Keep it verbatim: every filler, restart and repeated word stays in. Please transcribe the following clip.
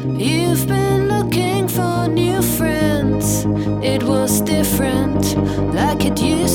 You've been looking for new friends. It was different, like it used